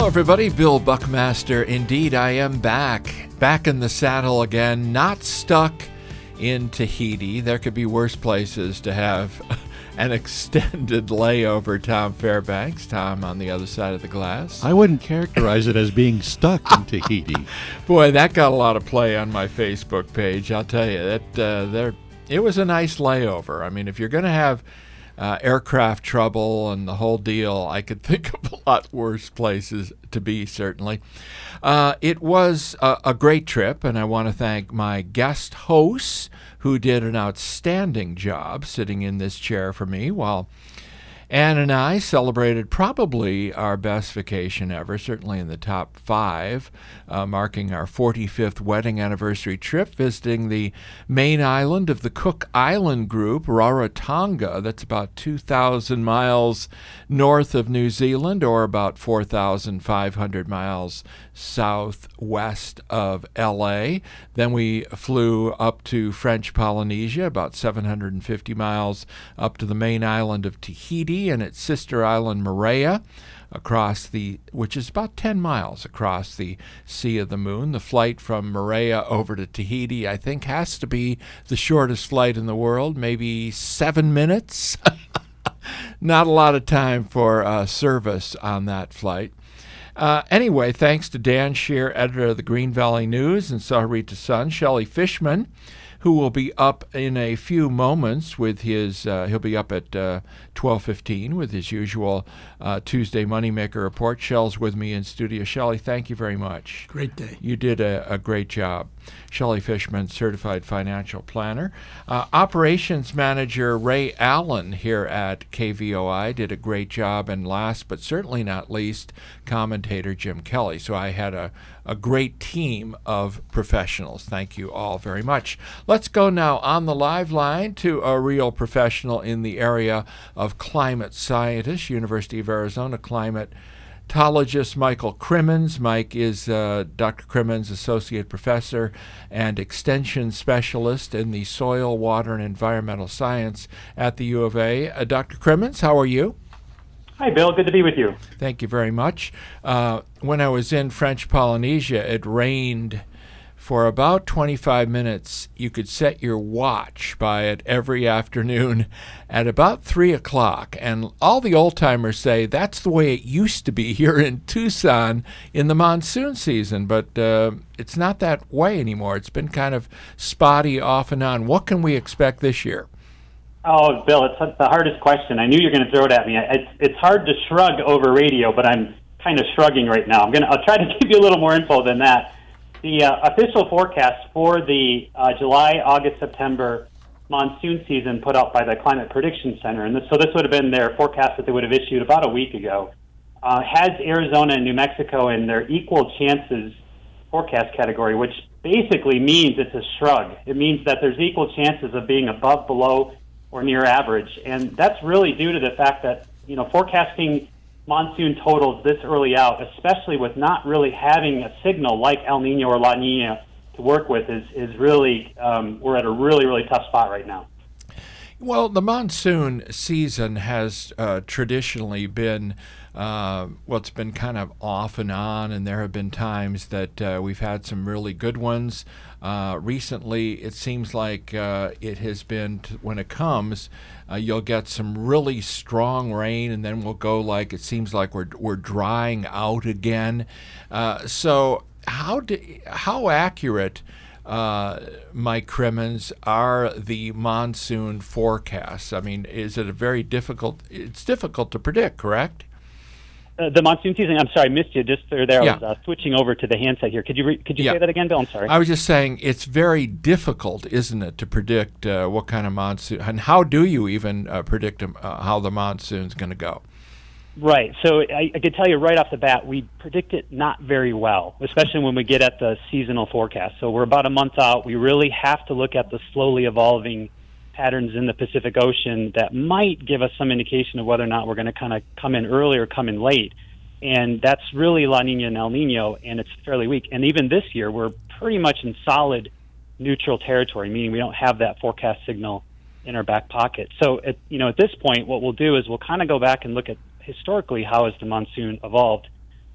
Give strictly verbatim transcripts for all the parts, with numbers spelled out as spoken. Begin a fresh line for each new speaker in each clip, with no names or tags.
Hello, everybody. Bill Buckmaster. Indeed, I am back. Back in the saddle again, not stuck in Tahiti. There could be worse places to have an extended layover. Tom Fairbanks. Tom on the other side of the glass.
I wouldn't characterize it as being stuck in Tahiti.
Boy, that got a lot of play on my Facebook page. I'll tell you, that uh, there, it was a nice layover. I mean, if you're going to have Uh, aircraft trouble and the whole deal, I could think of a lot worse places to be, certainly. Uh, it was a, a great trip, and I want to thank my guest hosts who did an outstanding job sitting in this chair for me while Ann and I celebrated probably our best vacation ever, certainly in the top five, uh, marking our forty-fifth wedding anniversary trip, visiting the main island of the Cook Island Group, Rarotonga. That's about two thousand miles north of New Zealand, or about four thousand five hundred miles southwest of L A. Then we flew up to French Polynesia, about seven hundred fifty miles up to the main island of Tahiti and its sister island Moorea, across the, which is about ten miles across the Sea of the Moon. The flight from Moorea over to Tahiti, I think, has to be the shortest flight in the world, maybe seven minutes. Not a lot of time for uh, service on that flight. Uh, anyway, thanks to Dan Shear, editor of the Green Valley News, and Saharita Sun, Shelley Fishman, who will be up in a few moments with his, uh, he'll be up at uh, twelve fifteen with his usual uh, Tuesday Moneymaker report. Shell's with me in studio. Shelley, thank you very much.
Great day.
You did a, a great job. Shelley Fishman, certified financial planner. Uh, operations manager Ray Allen here at K V O I did a great job. And last but certainly not least, commentator Jim Kelly. So I had a, a great team of professionals. Thank you all very much. Let's go now on the live line to a real professional in the area of climate scientists, University of Arizona climatologist Michael Crimmins. Mike is uh, Doctor Crimmins, associate professor and extension specialist in the soil, water, and environmental science at the U of A. Uh, Doctor Crimmins, how are you?
Hi, Bill. Good to be with you.
Thank you very much. Uh, when I was in French Polynesia, it rained for about twenty-five minutes. You could set your watch by it every afternoon at about three o'clock. And all the old-timers say that's the way it used to be here in Tucson in the monsoon season. But uh, it's not that way anymore. It's been kind of spotty off and on. What can we expect this year?
Oh, Bill, it's the hardest question. I knew you were going to throw it at me. It's, it's hard to shrug over radio, but I'm kind of shrugging right now. I'm gonna, I'll try to give you a little more info than that. The uh, official forecast for the uh, July, August, September monsoon season put out by the Climate Prediction Center, and this, so this would have been their forecast that they would have issued about a week ago, uh, has Arizona and New Mexico in their equal chances forecast category, which basically means it's a shrug. It means that there's equal chances of being above, below, or near average, and that's really due to the fact that, you know, forecasting monsoon totals this early out, especially with not really having a signal like El Nino or La Nina to work with, is, is really, um, we're at a really, really tough spot right now.
Well, the monsoon season has uh, traditionally been, uh, well, it's been kind of off and on, and there have been times that uh, we've had some really good ones. Uh, recently, it seems like uh, it has been, t- when it comes, uh, you'll get some really strong rain, and then we'll go like, it seems like we're we're drying out again. Uh, so how do, how accurate, uh, Mike Crimmins, are the monsoon forecasts? I mean, is it a very difficult, it's difficult to predict, correct?
Uh, the monsoon season, I'm sorry, I missed you just there. there.
Yeah.
I was uh, switching over to the handset here. Could you re- could you
Yeah.
say that again, Bill? I'm sorry.
I was just saying it's very difficult, isn't it, to predict uh, what kind of monsoon, and how do you even uh, predict um, uh, how the monsoon's going to go?
Right. So I, I could tell you right off the bat, we predict it not very well, especially when we get at the seasonal forecast. So we're about a month out. We really have to look at the slowly evolving patterns in the Pacific Ocean that might give us some indication of whether or not we're going to kind of come in early or come in late. And that's really La Nina and El Nino, and it's fairly weak. And even this year, we're pretty much in solid neutral territory, meaning we don't have that forecast signal in our back pocket. So, at, you know, at this point, what we'll do is we'll kind of go back and look at historically how has the monsoon evolved.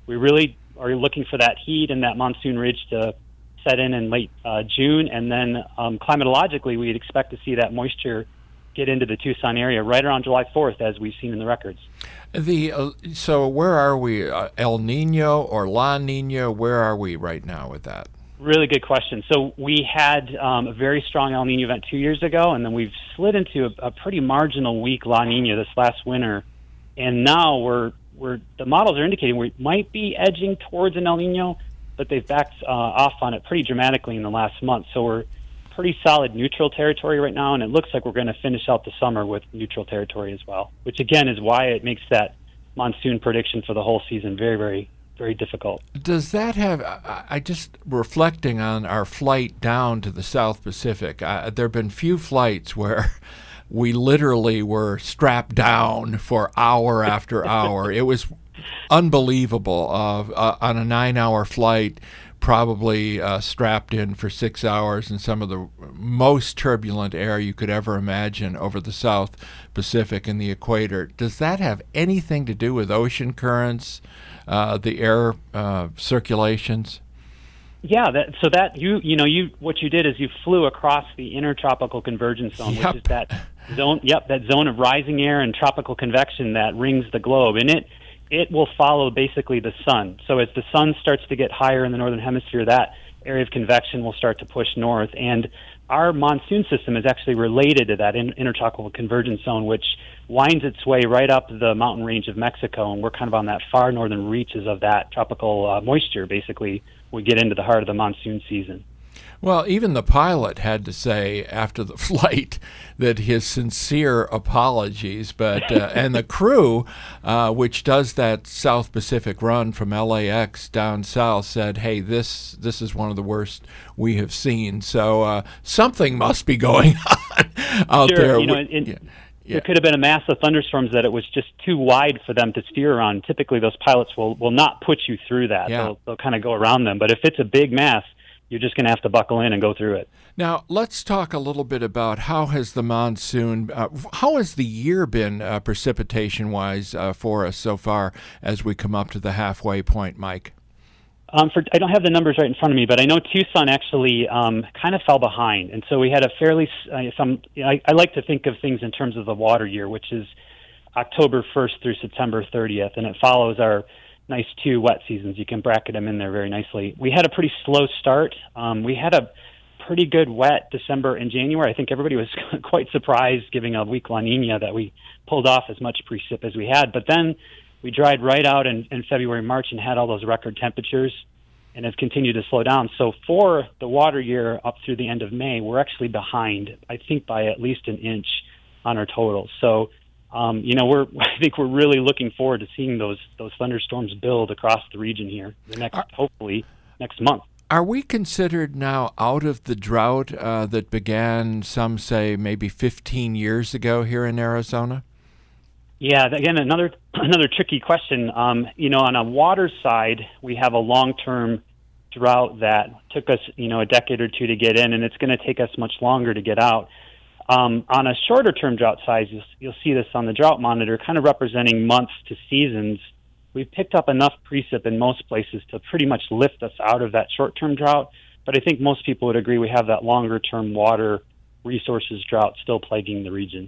we really are looking for that heat and that monsoon ridge to set in in late uh, June, and then um, climatologically, we'd expect to see that moisture get into the Tucson area right around July fourth, as we've seen in the records.
The uh, so where are we? Uh, El Nino or La Nina? Where are we right now with that?
Really good question. So we had um, a very strong El Nino event two years ago, and then we've slid into a, a pretty marginal weak La Nina this last winter, and now we're we're the models are indicating we might be edging towards an El Nino, but they've backed uh, off on it pretty dramatically in the last month. So we're pretty solid neutral territory right now, and it looks like we're going to finish out the summer with neutral territory as well, which again is why it makes that monsoon prediction for the whole season very, very, very difficult.
Does that have, I, I just reflecting on our flight down to the South Pacific, uh, there have been few flights where we literally were strapped down for hour after hour. It was unbelievable. Uh, uh, on a nine-hour flight, probably uh, strapped in for six hours in some of the most turbulent air you could ever imagine over the South Pacific and the equator. Does that have anything to do with ocean currents, uh, the air uh, circulations?
Yeah, that, so that you you know you what you did is you flew across the intertropical convergence zone,
Yep.
which is that zone. Yep, that zone of rising air and tropical convection that rings the globe, and it. It will follow basically the sun. So as the sun starts to get higher in the northern hemisphere, that area of convection will start to push north. And our monsoon system is actually related to that in- intertropical convergence zone, which winds its way right up the mountain range of Mexico. And we're kind of on that far northern reaches of that tropical uh, moisture, basically, we get into the heart of the monsoon season.
Well, even the pilot had to say after the flight that his sincere apologies, but uh, and the crew, uh, which does that South Pacific run from L A X down south, said, "Hey, this this is one of the worst we have seen." So uh, something must be going on out
sure,
there.
You know, in,
yeah. Yeah.
There could have been a mass of thunderstorms that it was just too wide for them to steer around. Typically, those pilots will, will not put you through that.
Yeah.
They'll, they'll kind of go around them. But if it's a big mass, you're just going to have to buckle in and go through it.
Now, let's talk a little bit about how has the monsoon, uh, how has the year been uh, precipitation-wise uh, for us so far as we come up to the halfway point, Mike?
Um, for, I don't have the numbers right in front of me, but I know Tucson actually um, kind of fell behind. And so we had a fairly, uh, if I'm, you know, I, I like to think of things in terms of the water year, which is October first through September thirtieth, and it follows our nice two wet seasons. You can bracket them in there very nicely. We had a pretty slow start. Um, we had a pretty good wet December and January. I think everybody was quite surprised, giving a weak La Nina, that we pulled off as much precip as we had. But then we dried right out in, in February, March, and had all those record temperatures, and have continued to slow down. So for the water year up through the end of May, we're actually behind, I think, by at least an inch on our totals. So Um, you know, we're. I think we're really looking forward to seeing those those thunderstorms build across the region here the next,
are,
hopefully, next month.
Are we considered now out of the drought uh, that began, some say, maybe fifteen years ago here in Arizona?
Yeah, again, another another tricky question. Um, you know, on a water side, we have a long-term drought that took us, you know, a decade or two to get in, and it's going to take us much longer to get out. Um, on a shorter-term drought size, you'll, you'll see this on the drought monitor, kind of representing months to seasons. We've picked up enough precip in most places to pretty much lift us out of that short-term drought, but I think most people would agree we have that longer-term water resources drought still plaguing the region.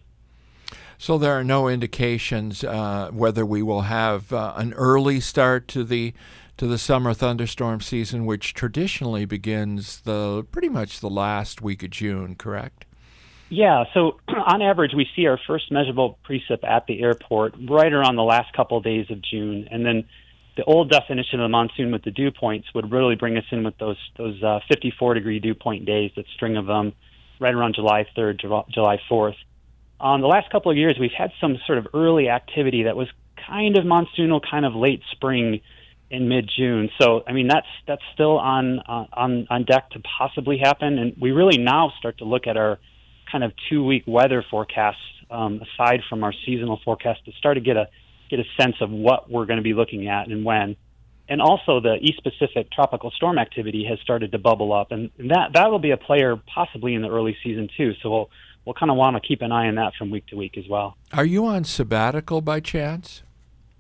So there are no indications uh, whether we will have uh, an early start to the to the summer thunderstorm season, which traditionally begins the pretty much the last week of June, correct?
Yeah, so on average, we see our first measurable precip at the airport right around the last couple of days of June. And then the old definition of the monsoon with the dew points would really bring us in with those those uh, fifty-four degree dew point days, that string of them, right around July third, July fourth. Um, the last couple of years, we've had some sort of early activity that was kind of monsoonal, kind of late spring in mid-June. So, I mean, that's that's still on uh, on on deck to possibly happen. And we really now start to look at our kind of two-week weather forecasts, um, aside from our seasonal forecast, to start to get a get a sense of what we're going to be looking at and when. And also, the East Pacific tropical storm activity has started to bubble up, and that that will be a player possibly in the early season too. So we'll we'll kind of want to keep an eye on that from week to week as well.
Are you on sabbatical by chance?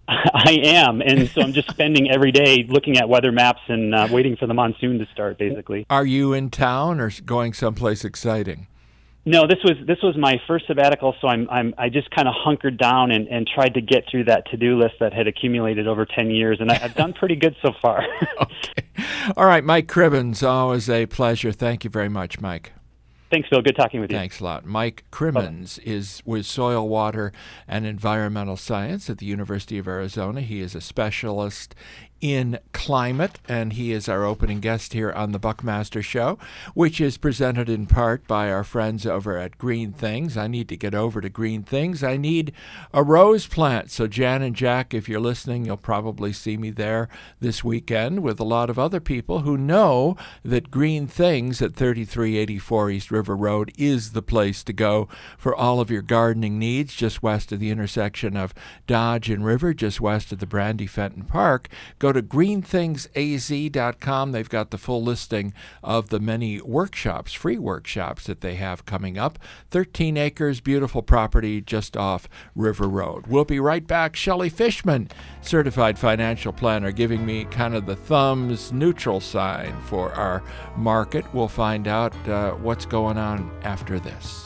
I am, and so I'm just spending every day looking at weather maps and uh, waiting for the monsoon to start, basically.
Are you in town or going someplace exciting?
No, this was this was my first sabbatical, so I'm I'm I just kind of hunkered down and, and tried to get through that to-do list that had accumulated over ten years, and I, I've done pretty good so far.
Okay. All right, Mike Crimmins, always a pleasure. Thank you very much, Mike.
Thanks, Phil. Good talking with you.
Thanks a lot. Mike Crimmins Bye. is with Soil, Water, and Environmental Science at the University of Arizona. He is a specialist in climate, and he is our opening guest here on the Buckmaster Show, which is presented in part by our friends over at Green Things. I need to get over to Green Things. I need a rose plant. So Jan and Jack, if you're listening, you'll probably see me there this weekend with a lot of other people who know that Green Things at thirty-three eighty-four East River Road is the place to go for all of your gardening needs, just west of the intersection of Dodge and River, just west of the Brandy Fenton Park. Go to green things a z dot com. They've got the full listing of the many workshops, free workshops that they have coming up. thirteen acres, beautiful property just off River Road. We'll be right back. Shelley Fishman, certified financial planner, giving me kind of the thumbs neutral sign for our market. We'll find out uh, what's going on after this.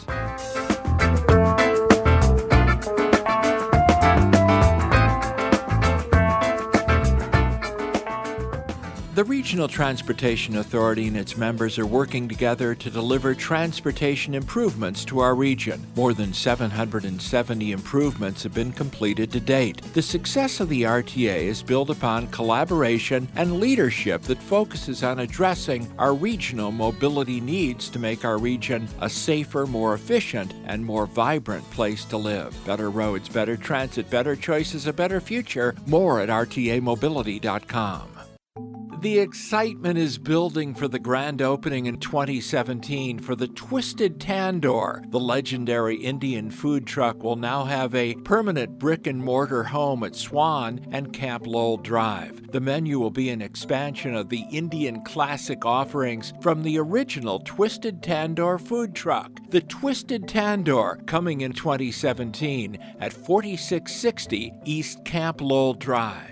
The Regional Transportation Authority and its members are working together to deliver transportation improvements to our region. More than seven hundred seventy improvements have been completed to date. The success of the R T A is built upon collaboration and leadership that focuses on addressing our regional mobility needs to make our region a safer, more efficient, and more vibrant place to live. Better roads, better transit, better choices, a better future. More at r t a mobility dot com. The excitement is building for the grand opening in twenty seventeen for the Twisted Tandoor. The legendary Indian food truck will now have a permanent brick-and-mortar home at Swan and Camp Lowell Drive. The menu will be an expansion of the Indian classic offerings from the original Twisted Tandoor food truck. The Twisted Tandoor, coming in twenty seventeen at forty-six sixty East Camp Lowell Drive.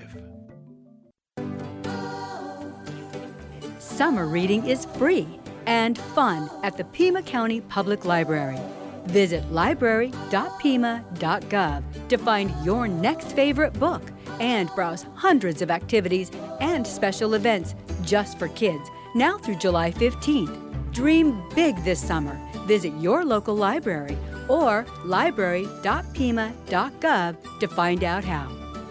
Summer reading is free and fun at the Pima County Public Library. Visit library dot pima dot gov to find your next favorite book and browse hundreds of activities and special events just for kids now through July fifteenth. Dream big this summer. Visit your local library or library dot pima dot gov to find out how.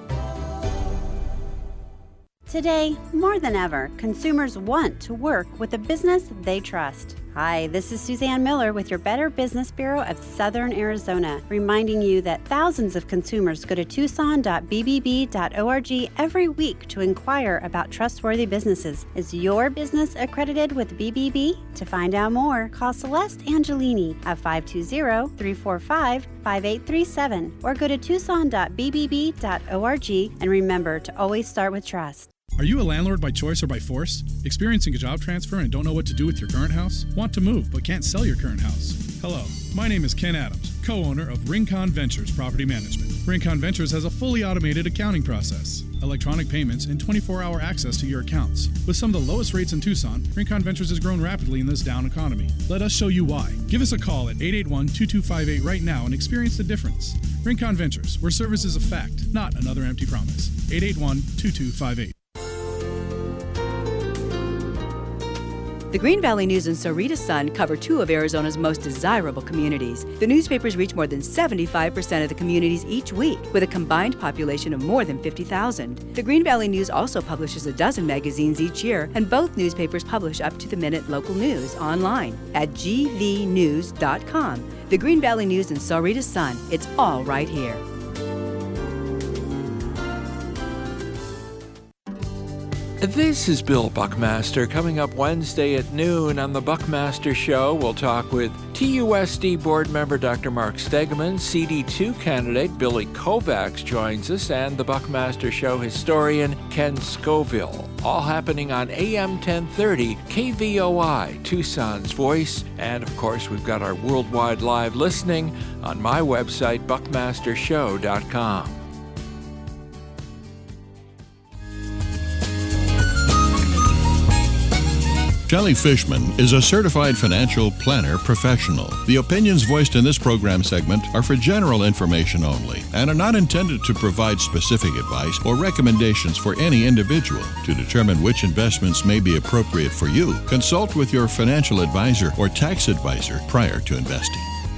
Today, more than ever, consumers want to work with a business they trust. Hi, this is Suzanne Miller with your Better Business Bureau of Southern Arizona, reminding you that thousands of consumers go to tucson dot b b b dot org every week to inquire about trustworthy businesses. Is your business accredited with B B B? To find out more, call Celeste Angelini at five two zero, three four five, five eight three seven or go to tucson dot b b b dot org, and remember to always start with trust.
Are you a landlord by choice or by force? Experiencing a job transfer and don't know what to do with your current house? Want to move but can't sell your current house? Hello, my name is Ken Adams, co-owner of Rincon Ventures Property Management. Rincon Ventures has a fully automated accounting process, electronic payments, and twenty-four hour access to your accounts. With some of the lowest rates in Tucson, Rincon Ventures has grown rapidly in this down economy. Let us show you why. Give us a call at eight eight one, two two five eight right now and experience the difference. Rincon Ventures, where service is a fact, not another empty promise. eight eight one, two two five eight.
The Green Valley News and Sarita Sun cover two of Arizona's most desirable communities. The newspapers reach more than seventy-five percent of the communities each week, with a combined population of more than fifty thousand. The Green Valley News also publishes a dozen magazines each year, and both newspapers publish up-to-the-minute local news online at g v news dot com. The Green Valley News and Sarita Sun, it's all right here.
This is Bill Buckmaster. Coming up Wednesday at noon on the Buckmaster Show, we'll talk with T U S D board member Doctor Mark Stegeman, C D two candidate Billy Kovacs joins us, and the Buckmaster Show historian Ken Scoville. All happening on A M ten thirty K V O I, Tucson's Voice. And of course, we've got our worldwide live listening on my website, buckmaster show dot com.
Shelley Fishman is a certified financial planner professional. The opinions voiced in this program segment are for general information only and are not intended to provide specific advice or recommendations for any individual. To determine which investments may be appropriate for you, consult with your financial advisor or tax advisor prior to investing.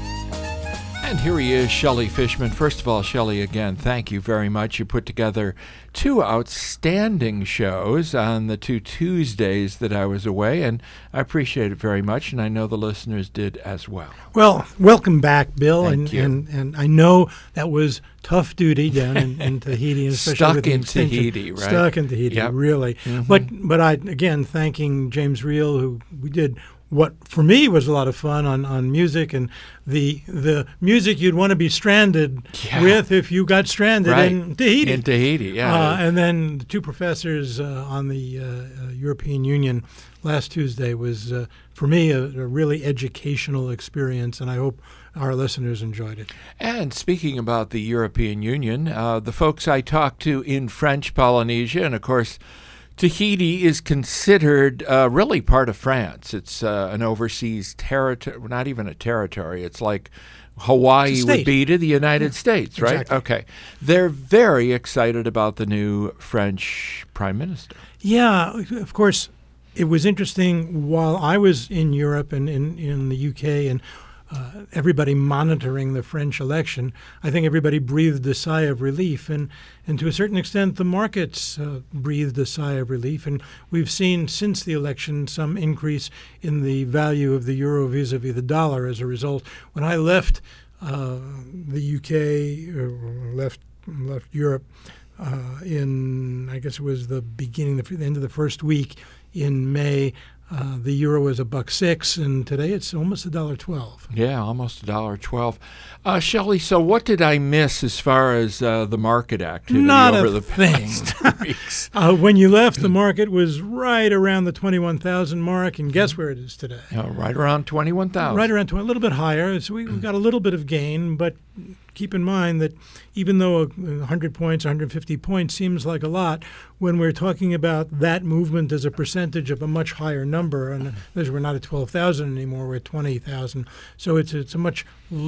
And here he is, Shelley Fishman. First of all, Shelley, again, thank you very much. You put together two outstanding shows on the two Tuesdays that I was away, and I appreciate it very much, and I know the listeners did as well.
Well, welcome back, Bill.
Thank
and,
you.
and and I know that was tough duty down in, in Tahiti, especially
Stuck
with the
in
extension.
Tahiti, right?
Stuck in Tahiti,
Yep.
really.
Mm-hmm.
But but I again thanking James Reel, who we did what for me was a lot of fun on, on music and the the music you'd want to be stranded
Yeah.
with if you got stranded
Right.
in Tahiti.
In Tahiti, yeah.
Uh, and then the two professors uh, on the uh, uh, European Union last Tuesday was, uh, for me, a, a really educational experience, and I hope our listeners enjoyed it.
And speaking about the European Union, uh, the folks I talked to in French Polynesia, and of course, Tahiti is considered uh, really part of France. It's uh, an overseas territory, not even a territory. It's like Hawaii
It's a
would
state.
be to the United
Yeah,
States, right?
exactly.
Okay. They're very excited about the new French prime minister.
Yeah, of course, it was interesting while I was in Europe and in, in the U K and uh, everybody monitoring the French election, I think everybody breathed a sigh of relief. And, and to a certain extent, the markets uh, breathed a sigh of relief. And we've seen since the election some increase in the value of the euro vis-a-vis the dollar as a result. When I left uh, the U K, or left, left Europe, uh, in, I guess it was the beginning, the end of the first week in May, Uh, the euro was a buck six, and today it's almost a dollar twelve.
Yeah, almost a dollar twelve. Uh, Shelley, so what did I miss as far as uh, the market activity
Not
over
a
the
thing.
past weeks?
Uh, when you left, the market was right around the twenty-one thousand mark, and guess where it is today?
Uh, right around twenty-one thousand.
Right around twenty, a little bit higher. So we, we got a little bit of gain, but keep in mind that even though one hundred points, one hundred fifty points seems like a lot, when we're talking about that movement as a percentage of a much higher number, and as we're not at twelve thousand anymore, we're at twenty thousand, so it's it's a much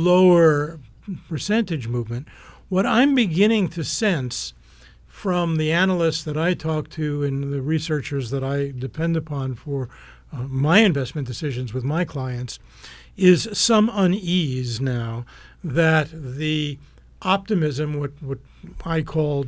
lower percentage movement. What I'm beginning to sense from the analysts that I talk to and the researchers that I depend upon for uh, my investment decisions with my clients is some unease now that the optimism, what, what I call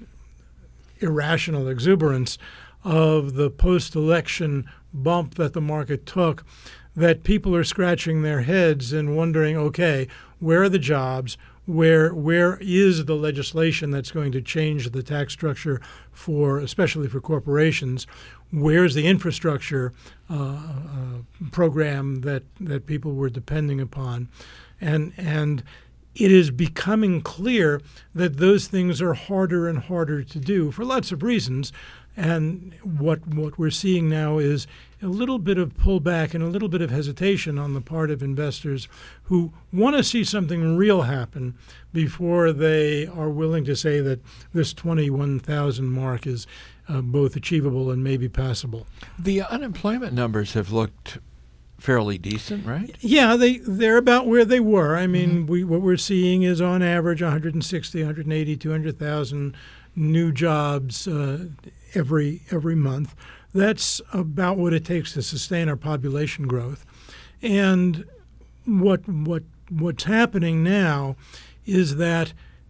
irrational exuberance of the post-election bump that the market took, that people are scratching their heads and wondering, okay, where are the jobs? Where where is the legislation that's going to change the tax structure for, especially for corporations? Where's the infrastructure uh, uh, program that, that people were depending upon? And and it is becoming clear that those things are harder and harder to do for lots of reasons. And what what we're seeing now is a little bit of pullback and a little bit of hesitation on the part of investors who want to see something real happen before they are willing to say that this twenty-one thousand mark is uh, both achievable and maybe passable.
The unemployment numbers have looked fairly decent, right?
Yeah, they, they're about where they were. I mean, mm-hmm. we what we're seeing is on average one hundred sixty, one hundred eighty, two hundred thousand new jobs uh, every every month. That's about what it takes to sustain our population growth. And what what what's happening now is that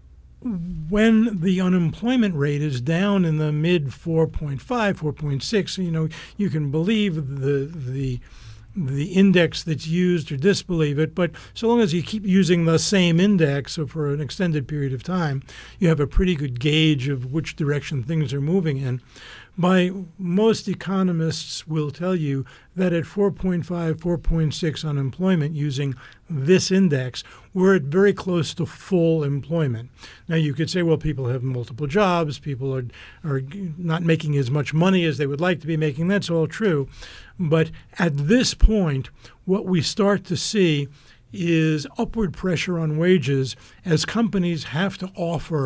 when the unemployment rate is down in the mid four point five, four point six, you know, you can believe the the the index that's used or disbelieve it, but so long as you keep using the same index for an extended period of time, you have a pretty good gauge of which direction things are moving in. My most economists will tell you that at four point five, four point six unemployment using this index, we're at very close to full employment. Now, you could say, well, people have multiple jobs, people are, are not making as much money as they would like to be making. That's all true. But at this point, what we start to see is upward pressure on wages as companies have to offer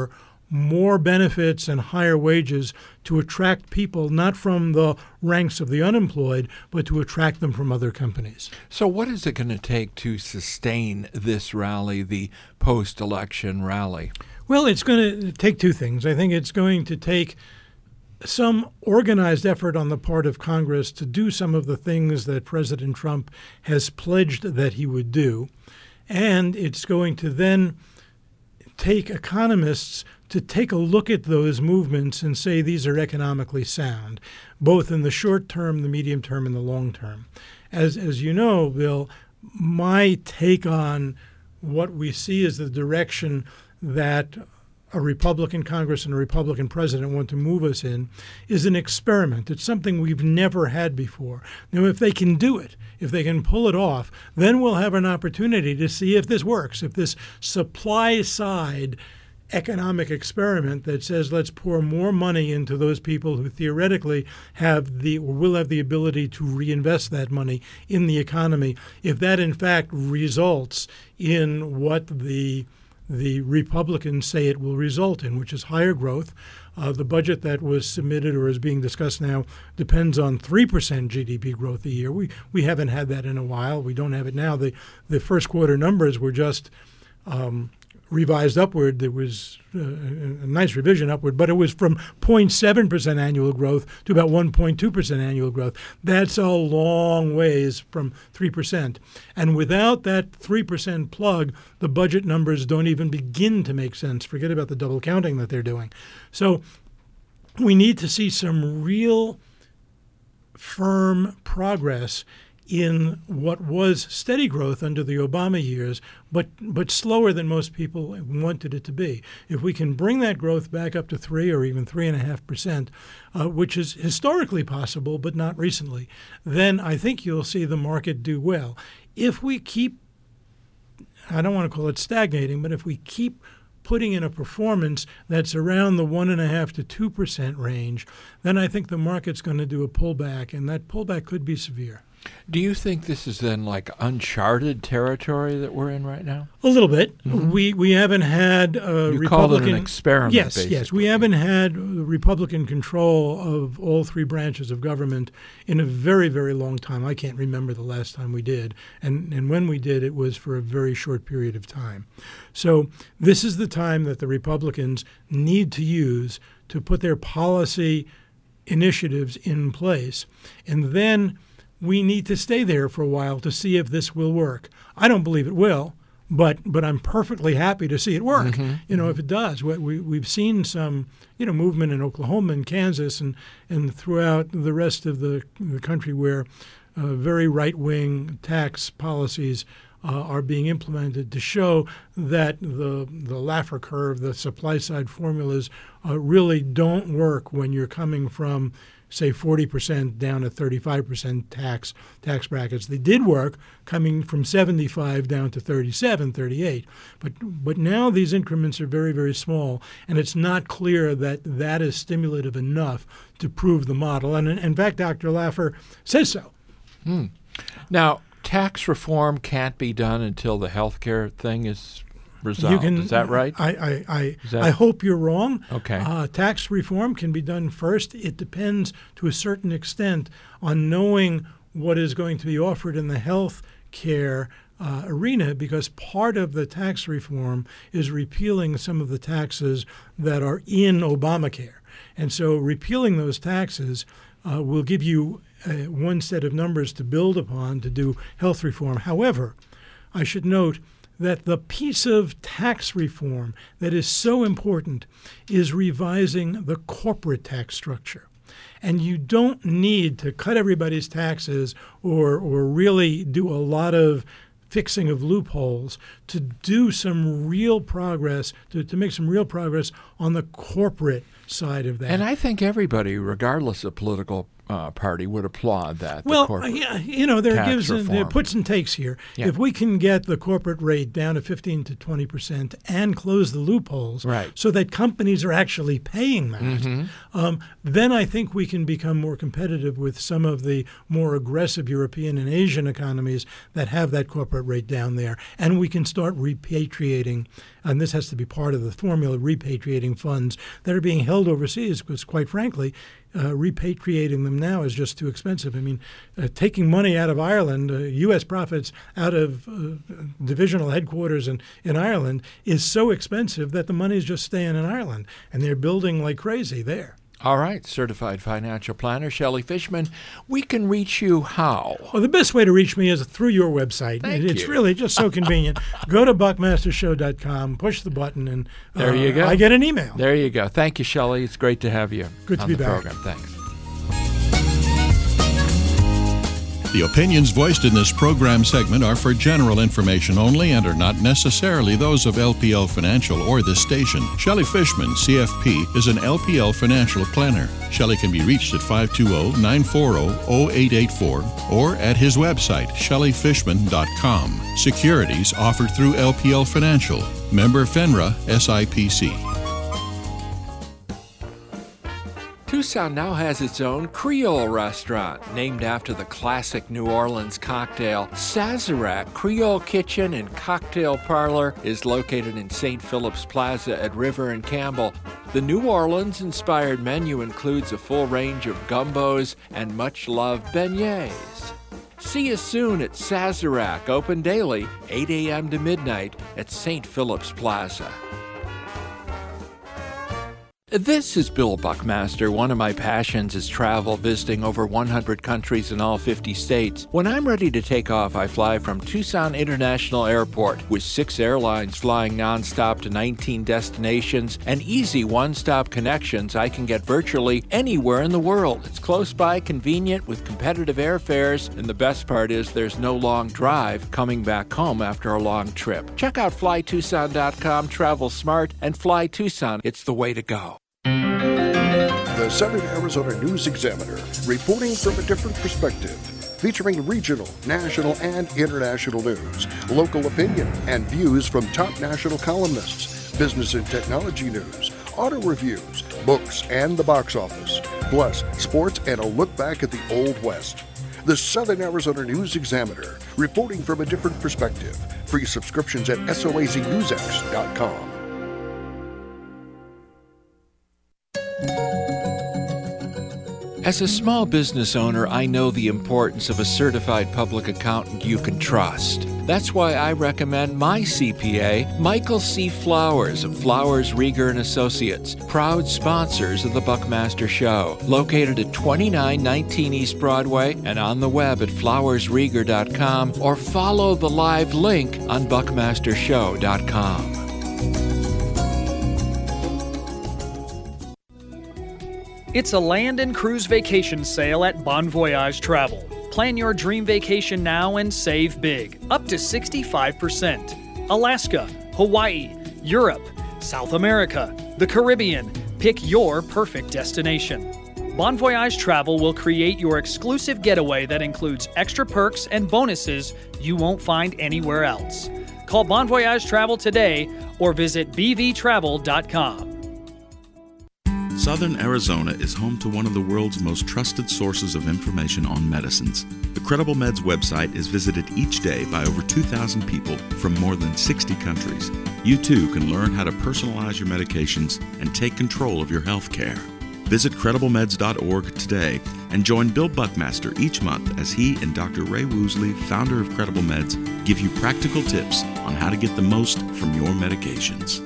more benefits and higher wages to attract people, not from the ranks of the unemployed, but to attract them from other companies.
So what is it going to take to sustain this rally, the post-election rally?
Well, it's going to take two things. I think it's going to take some organized effort on the part of Congress to do some of the things that President Trump has pledged that he would do. And it's going to then take economists to take a look at those movements and say these are economically sound, both in the short term, the medium term, and the long term. As, as you know, Bill, my take on what we see as the direction that a Republican Congress and a Republican president want to move us in is an experiment. It's something we've never had before. Now, if they can do it, if they can pull it off, then we'll have an opportunity to see if this works, if this supply-side economic experiment that says let's pour more money into those people who theoretically have the or will have the ability to reinvest that money in the economy, if that in fact results in what the the Republicans say it will result in, which is higher growth. Uh, the budget that was submitted or is being discussed now depends on three percent G D P growth a year. We we haven't had that in a while. We don't have it now. The the first quarter numbers were just um, revised upward. There was uh, a nice revision upward, but it was from zero point seven percent annual growth to about one point two percent annual growth. That's a long ways from three percent. And without that three percent plug, the budget numbers don't even begin to make sense. Forget about the double counting that they're doing. So we need to see some real firm progress in what was steady growth under the Obama years, but but slower than most people wanted it to be. If we can bring that growth back up to three or even three and a half percent, uh, which is historically possible but not recently, then I think you'll see the market do well. If we keep, I don't want to call it stagnating, but if we keep putting in a performance that's around the one and a half to two percent range, then I think the market's going to do a pullback, and that pullback could be severe.
Do you think this is then like uncharted territory that we're in right now?
A little bit. Mm-hmm. We we haven't had a
you
Republican.
called it an experiment.
Yes,
basically.
yes. We haven't had Republican control of all three branches of government in a very, very long time. I can't remember the last time we did, and and when we did, it was for a very short period of time. So this is the time that the Republicans need to use to put their policy initiatives in place, and then we need to stay there for a while to see if this will work. I don't believe it will, but but I'm perfectly happy to see it work. Mm-hmm. You know, if it does. We, we, we've seen some, you know, movement in Oklahoma and Kansas and, and throughout the rest of the, the country where uh, very right-wing tax policies uh, are being implemented to show that the the Laffer curve, the supply-side formulas, uh, really don't work when you're coming from, say, forty percent down to thirty-five percent tax tax brackets. They did work coming from seventy-five down to thirty-seven, thirty-eight. But but now these increments are very, very small, and it's not clear that that is stimulative enough to prove the model. And in, in fact, Doctor Laffer says so.
Hmm. Now, tax reform can't be done until the health care thing is resolved.
You can,
is that right?
I I, I,
that,
I hope you're wrong.
Okay.
Uh, tax reform can be done first. It depends to a certain extent on knowing what is going to be offered in the health care uh, arena, because part of the tax reform is repealing some of the taxes that are in Obamacare. And so repealing those taxes uh, will give you uh, one set of numbers to build upon to do health reform. However, I should note that the piece of tax reform that is so important is revising the corporate tax structure. And you don't need to cut everybody's taxes or or really do a lot of fixing of loopholes to do some real progress, to, to make some real progress on the corporate side of that.
And I think everybody, regardless of political uh, Party would applaud that. the
Well,
corporate
yeah, you know, there
tax
gives uh, there are
reform.
puts and takes here.
Yeah.
If we can get the corporate rate down to fifteen to twenty percent and close the loopholes
Right.
so that companies are actually paying that,
Mm-hmm.
um, then I think we can become more competitive with some of the more aggressive European and Asian economies that have that corporate rate down there. And we can start repatriating, and this has to be part of the formula, repatriating funds that are being held overseas because, quite frankly, Uh, repatriating them now is just too expensive. I mean, uh, taking money out of Ireland, uh, U S profits out of uh, divisional headquarters in, in Ireland is so expensive that the money is just staying in Ireland, and they're building like crazy there.
All right, certified financial planner Shelley Fishman. We can reach you how?
Well, the best way to reach me is through your website.
Thank
it's
you.
really just so convenient. Go to buckmaster show dot com, push the button, and uh,
There you go.
I get an email.
There you go. Thank you, Shelley. It's great to have you
Good to
on
be
the
back.
program. Thanks.
The opinions voiced in this program segment are for general information only and are not necessarily those of L P L Financial or this station. Shelley Fishman, C F P, is an L P L financial planner. Shelley can be reached at five two zero, nine four zero, zero eight eight four or at his website, shelley fishman dot com. Securities offered through L P L Financial. Member FINRA S I P C.
Tucson now has its own Creole restaurant, named after the classic New Orleans cocktail. Sazerac Creole Kitchen and Cocktail Parlor is located in Saint Philip's Plaza at River and Campbell. The New Orleans-inspired menu includes a full range of gumbos and much-loved beignets. See you soon at Sazerac, open daily, eight a.m. to midnight at Saint Philip's Plaza. This is Bill Buckmaster. One of my passions is travel, visiting over one hundred countries in all fifty states. When I'm ready to take off, I fly from Tucson International Airport with six airlines flying nonstop to nineteen destinations and easy one-stop connections. I can get virtually anywhere in the world. It's close by, convenient, with competitive airfares, and the best part is there's no long drive coming back home after a long trip. Check out fly tucson dot com, travel smart, and Fly Tucson. It's the way to go.
The Southern Arizona News Examiner, reporting from a different perspective, featuring regional, national, and international news, local opinion, and views from top national columnists, business and technology news, auto reviews, books, and the box office, plus sports and a look back at the Old West. The Southern Arizona News Examiner, reporting from a different perspective. Free subscriptions at soaz news x dot com.
As a small business owner, I know the importance of a certified public accountant you can trust. That's why I recommend my C P A, Michael C. Flowers of Flowers, Rieger and Associates, proud sponsors of the Buckmaster Show, located at twenty-nine nineteen East Broadway and on the web at flowers rieger dot com, or follow the live link on buckmaster show dot com.
It's a land and cruise vacation sale at Bon Voyage Travel. Plan your dream vacation now and save big, up to sixty-five percent. Alaska, Hawaii, Europe, South America, the Caribbean. Pick your perfect destination. Bon Voyage Travel will create your exclusive getaway that includes extra perks and bonuses you won't find anywhere else. Call Bon Voyage Travel today or visit b v travel dot com.
Southern Arizona is home to one of the world's most trusted sources of information on medicines. The Credible Meds website is visited each day by over two thousand people from more than sixty countries. You too can learn how to personalize your medications and take control of your health care. Visit credible meds dot org today and join Bill Buckmaster each month as he and Doctor Ray Woosley, founder of Credible Meds, give you practical tips on how to get the most from your medications.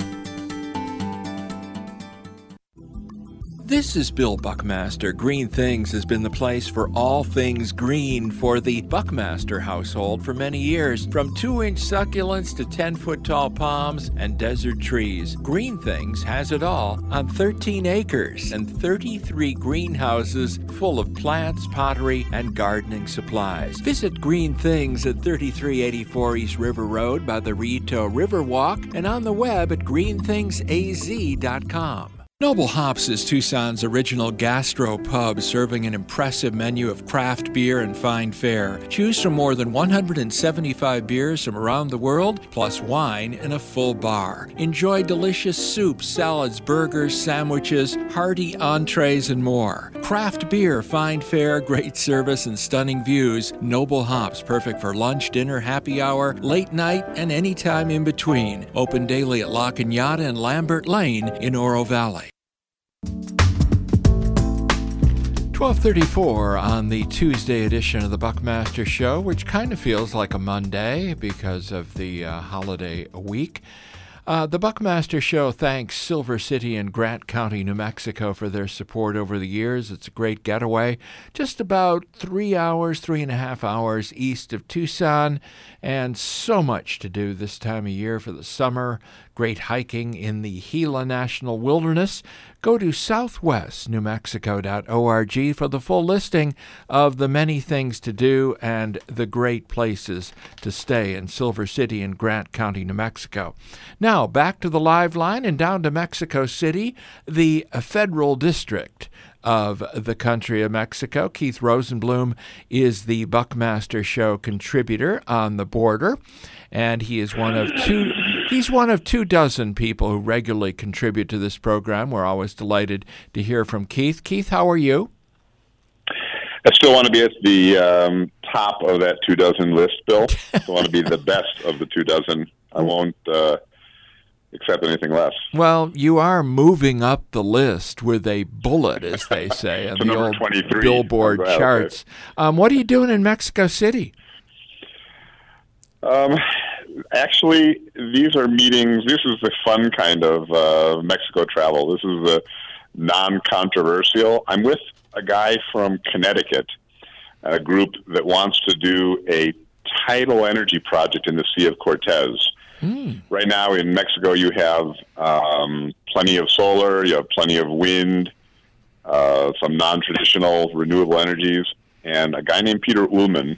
This is Bill Buckmaster. Green Things has been the place for all things green for the Buckmaster household for many years. From two-inch succulents to ten-foot tall palms and desert trees, Green Things has it all on thirteen acres and thirty-three greenhouses full of plants, pottery, and gardening supplies. Visit Green Things at thirty-three eighty-four East River Road by the Rito Riverwalk and on the web at green things a z dot com. Noble Hops is Tucson's original gastro pub, serving an impressive menu of craft beer and fine fare. Choose from more than one hundred seventy-five beers from around the world, plus wine in a full bar. Enjoy delicious soups, salads, burgers, sandwiches, hearty entrees, and more. Craft beer, fine fare, great service, and stunning views. Noble Hops, perfect for lunch, dinner, happy hour, late night, and any time in between. Open daily at La Cañada and Lambert Lane in Oro Valley. twelve thirty-four on the Tuesday edition of the Buckmaster Show, which kind of feels like a Monday because of the uh, holiday week. Uh, the Buckmaster Show thanks Silver City and Grant County, New Mexico for their support over the years. It's a great getaway, just about three hours, three and a half hours east of Tucson, and so much to do this time of year for the summer. Great hiking in the Gila National Wilderness. Go to southwest new mexico dot org for the full listing of the many things to do and the great places to stay in Silver City and Grant County, New Mexico. Now, back to the live line and down to Mexico City, the Federal District of the country of Mexico. Keith Rosenblum is the Buckmaster Show contributor on the border, and he is one of two he's one of two dozen people who regularly contribute to this program. We're always delighted to hear from Keith. Keith, how are you?
I still want to be at the um, top of that two dozen list, Bill. I still want to be the best of the two dozen. I won't uh, accept anything less.
Well, you are moving up the list with a bullet, as they say, on the old Billboard oh, charts. Okay. Um, what are you doing in Mexico City?
Um, actually, these are meetings. This is the fun kind of uh, Mexico travel. This is the non-controversial. I'm with a guy from Connecticut, a group that wants to do a tidal energy project in the Sea of Cortez. Mm. Right now in Mexico, you have um, plenty of solar, you have plenty of wind, uh, some non-traditional renewable energies, and a guy named Peter Ullman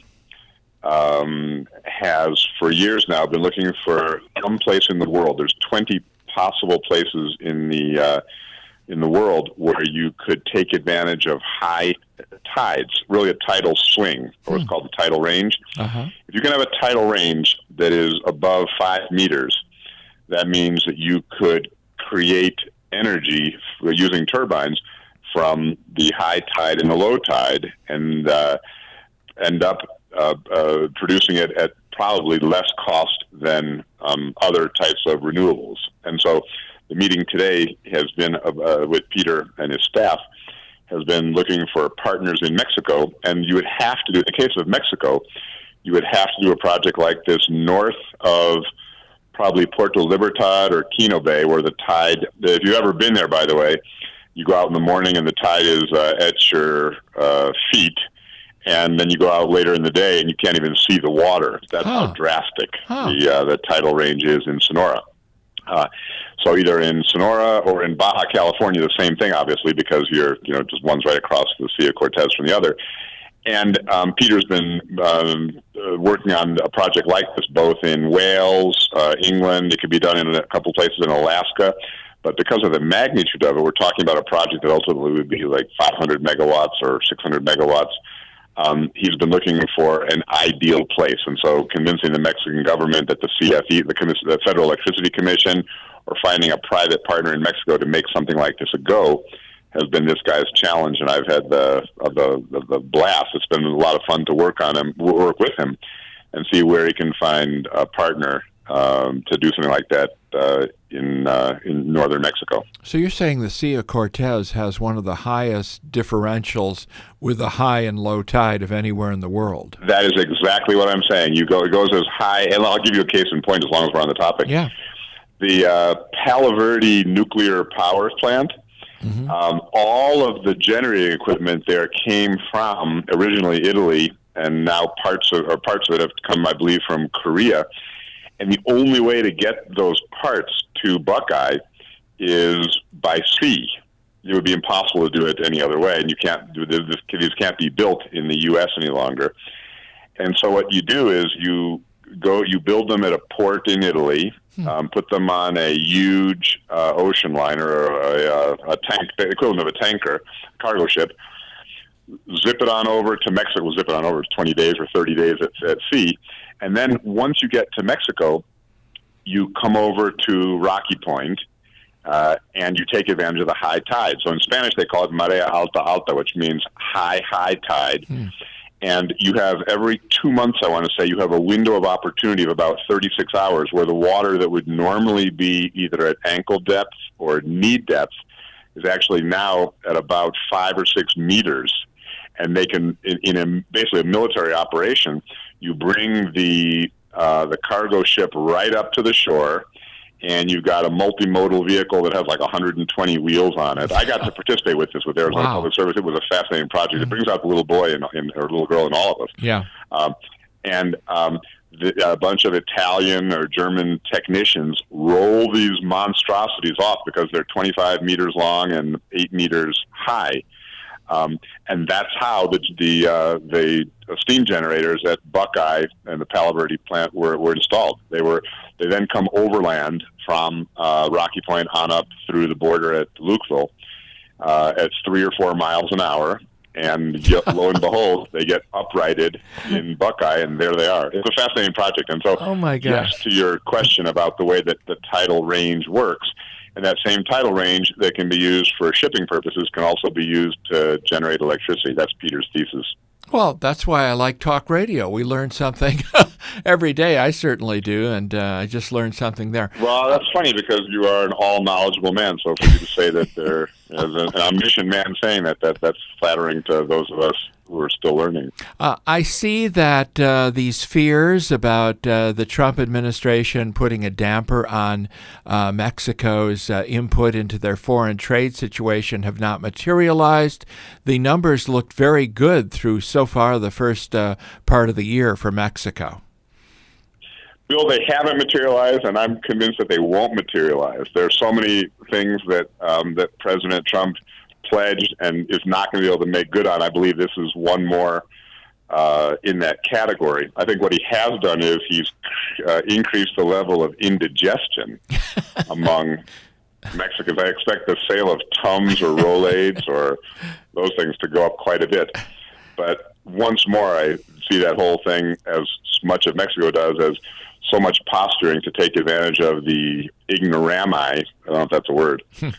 um, has for years now been looking for some place in the world. There's twenty possible places in the uh, in the world where you could take advantage of high tides, really a tidal swing, or what's hmm. called the tidal range. Uh-huh. If you can have a tidal range that is above five meters, that means that you could create energy using turbines from the high tide and the low tide and uh, end up uh, uh, producing it at probably less cost than um, other types of renewables. And so the meeting today has been uh, with Peter and his staff, has been looking for partners in Mexico, and you would have to do, in the case of Mexico, you would have to do a project like this north of probably Puerto Libertad or Quino Bay, where the tide, if you've ever been there, by the way, you go out in the morning and the tide is uh, at your uh, feet, and then you go out later in the day and you can't even see the water. That's huh. how drastic huh. the, uh, the tidal range is in Sonora. Uh, so either in Sonora or in Baja California, the same thing, obviously, because you're, you know, just one's right across the Sea of Cortez from the other. And um, Peter's been um, uh, working on a project like this, both in Wales, uh, England. It could be done in a couple places in Alaska. But because of the magnitude of it, we're talking about a project that ultimately would be like five hundred megawatts or six hundred megawatts. Um, he's been looking for an ideal place, and so convincing the Mexican government that the C F E, the, the Federal Electricity Commission, or finding a private partner in Mexico to make something like this a go has been this guy's challenge. And I've had the uh, the, the the blast. It's been a lot of fun to work on him, work with him, and see where he can find a partner um, to do something like that uh, in uh, in northern Mexico.
So you're saying the Sea of Cortez has one of the highest differentials with a high and low tide of anywhere in the world?
That is exactly what I'm saying. You go, it goes as high, and I'll give you a case in point as long as we're on the topic.
Yeah.
The uh, Palo Verde nuclear power plant, mm-hmm. um, all of the generating equipment there came from originally Italy, and now parts of or parts of it have come, I believe, from Korea. And the only way to get those parts to Buckeye is by sea. It would be impossible to do it any other way, and you can't do this. These can't be built in the U S any longer. And so what you do is you go, you build them at a port in Italy, hmm. um, put them on a huge uh, ocean liner or a, a tank, the equivalent of a tanker, cargo ship, zip it on over to Mexico, zip it on over twenty days or thirty days at, at sea. And then once you get to Mexico, you come over to Rocky Point, uh, and you take advantage of the high tide. So in Spanish, they call it marea alta alta, which means high, high tide. Hmm. And you have every two months, I want to say, you have a window of opportunity of about thirty-six hours where the water that would normally be either at ankle depth or knee depth is actually now at about five or six meters. And they can, in, in a, basically a military operation, you bring the uh, the cargo ship right up to the shore, and you've got a multimodal vehicle that has like one hundred twenty wheels on it. I got to participate with this with Arizona wow. Public Service. It was a fascinating project. Mm-hmm. It brings out the little boy and, and or little girl in all of us.
Yeah.
Um, and um, the, a bunch of Italian or German technicians roll these monstrosities off because they're twenty-five meters long and eight meters high. Um, and that's how the the, uh, the steam generators at Buckeye and the Palo Verde plant were, were installed. They were they then come overland from uh, Rocky Point on up through the border at Lukeville. Uh, at three or four miles an hour, and lo and behold, they get uprighted in Buckeye, and there they are. It's a fascinating project. And so,
oh my gosh.
Yes, to your question about the way that the tidal range works, and that same tidal range that can be used for shipping purposes can also be used to generate electricity. That's Peter's thesis.
Well, that's why I like talk radio. We learn something every day. I certainly do, and uh, I just learned something there.
Well, that's funny because you are an all-knowledgeable man, so for you to say that there is an omniscient man saying that, that, that's flattering to those of us who are still learning.
Uh, I see that uh, these fears about uh, the Trump administration putting a damper on uh, Mexico's uh, input into their foreign trade situation have not materialized. The numbers looked very good through so far the first uh, part of the year for Mexico.
Bill, they haven't materialized, and I'm convinced that they won't materialize. There are so many things that um, that President Trump pledged and is not going to be able to make good on. I believe this is one more uh, in that category. I think what he has done is he's uh, increased the level of indigestion among Mexicans. I expect the sale of Tums or Rolaids or those things to go up quite a bit. But once more, I see that whole thing, as much of Mexico does, as so much posturing to take advantage of the ignorami, I don't know if that's a word,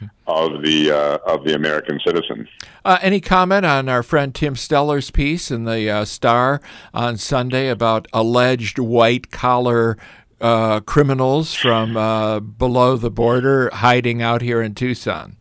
of the uh, of the American citizen.
Uh, any comment on our friend Tim Steller's piece in the uh, Star on Sunday about alleged white-collar uh, criminals from uh, below the border hiding out here in Tucson?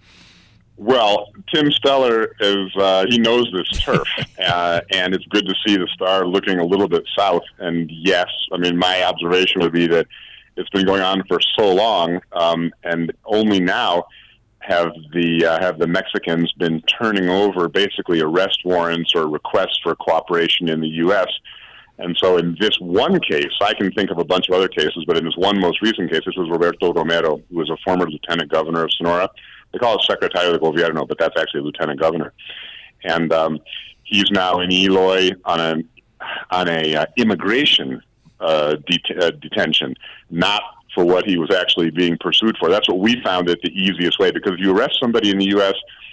Well, Tim Steller is, uh, he knows this turf, uh, and it's good to see the Star looking a little bit south. And yes, I mean, my observation would be that it's been going on for so long, um, and only now have the uh, have the Mexicans been turning over basically arrest warrants or requests for cooperation in the U S. And so in this one case, I can think of a bunch of other cases, but in this one most recent case, this was Roberto Romero, who was a former lieutenant governor of Sonora. They call it Secretario de Gobierno, but that's actually a lieutenant governor. And um, he's now in Eloy on a on a uh, immigration uh, det- uh, detention, not for what he was actually being pursued for. That's what we found it the easiest way, because if you arrest somebody in the U S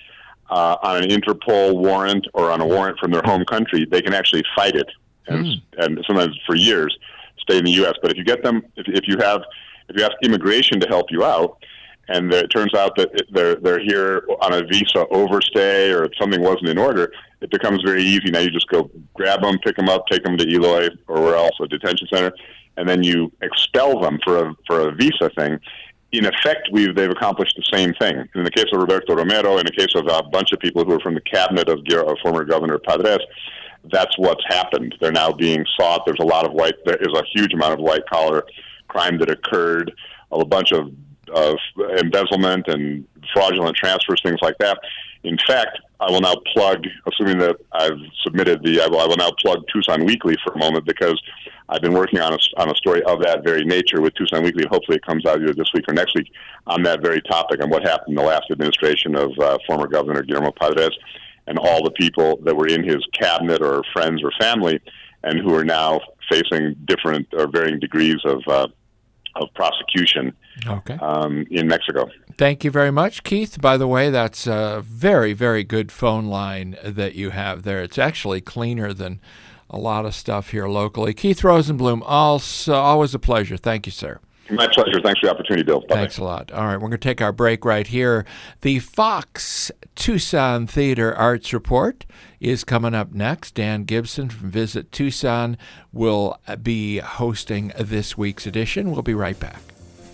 uh, on an Interpol warrant or on a warrant from their home country, they can actually fight it, and, mm. and sometimes for years stay in the U S. But if you get them, if, if you have, if you ask immigration to help you out, and it turns out that they're they're here on a visa overstay or if something wasn't in order, it becomes very easy. Now you just go grab them, pick them up, take them to Eloy or where else, a detention center, and then you expel them for a for a visa thing. In effect, we've they've accomplished the same thing. In the case of Roberto Romero, in the case of a bunch of people who are from the cabinet of, of former Governor Padres, that's what's happened. They're now being sought. There's a lot of white. There is a huge amount of white collar crime that occurred. A bunch of of embezzlement and fraudulent transfers, things like that. In fact, I will now plug, assuming that I've submitted the, I will, I will now plug Tucson Weekly for a moment, because I've been working on a, on a story of that very nature with Tucson Weekly. Hopefully it comes out either this week or next week on that very topic, on what happened in the last administration of uh, former Governor Guillermo Padres and all the people that were in his cabinet or friends or family and who are now facing different or varying degrees of uh, of prosecution
okay.
um, in Mexico.
Thank you very much, Keith. By the way, that's a very, very good phone line that you have there. It's actually cleaner than a lot of stuff here locally. Keith Rosenblum, also, always a pleasure. Thank you, sir.
My pleasure. Thanks for the opportunity, Bill. Bye-bye.
Thanks a lot. All right, we're going to take our break right here. The Fox Tucson Theater Arts Report is coming up next. Dan Gibson from Visit Tucson will be hosting this week's edition. We'll be right back.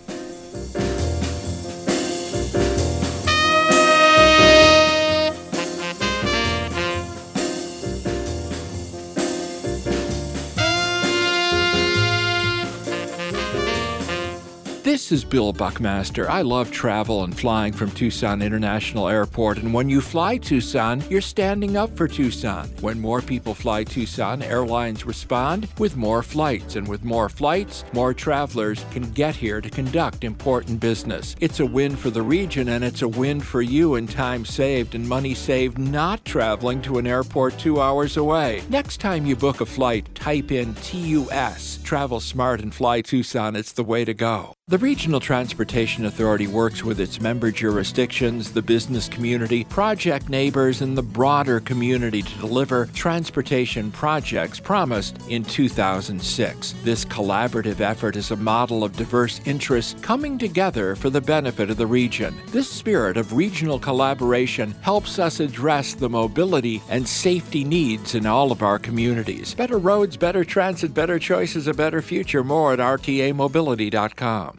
This is Bill Buckmaster. I love travel and flying from Tucson International Airport, and when you fly Tucson, you're standing up for Tucson. When more people fly Tucson, airlines respond with more flights, and with more flights, more travelers can get here to conduct important business. It's a win for the region, and it's a win for you in time saved and money saved not traveling to an airport two hours away. Next time you book a flight, type in T U S. Travel smart and fly Tucson. It's the way to go. The Regional Transportation Authority works with its member jurisdictions, the business community, project neighbors, and the broader community to deliver transportation projects promised in two thousand six. This collaborative effort is a model of diverse interests coming together for the benefit of the region. This spirit of regional collaboration helps us address the mobility and safety needs in all of our communities. Better roads, better transit, better choices, a better future. More at R T A mobility dot com.